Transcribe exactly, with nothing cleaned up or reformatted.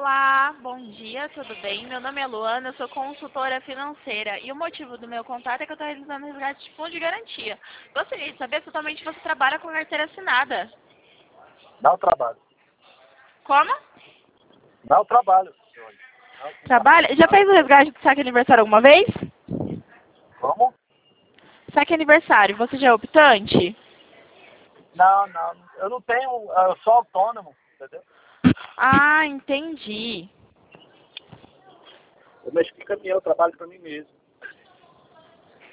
Olá, bom dia, tudo bem? Meu nome é Luana, eu sou consultora financeira e o motivo do meu contato é que eu estou realizando um resgate de fundo de garantia. Gostaria de saber se atualmente você trabalha com carteira assinada. Dá o trabalho. Como? Dá o trabalho. Trabalha? Já fez o resgate do saque aniversário alguma vez? Como? Saque aniversário, você já é optante? Não, não. Eu não tenho. Eu sou autônomo, entendeu? Ah, entendi. Eu mexo com caminhão, eu trabalho para mim mesmo.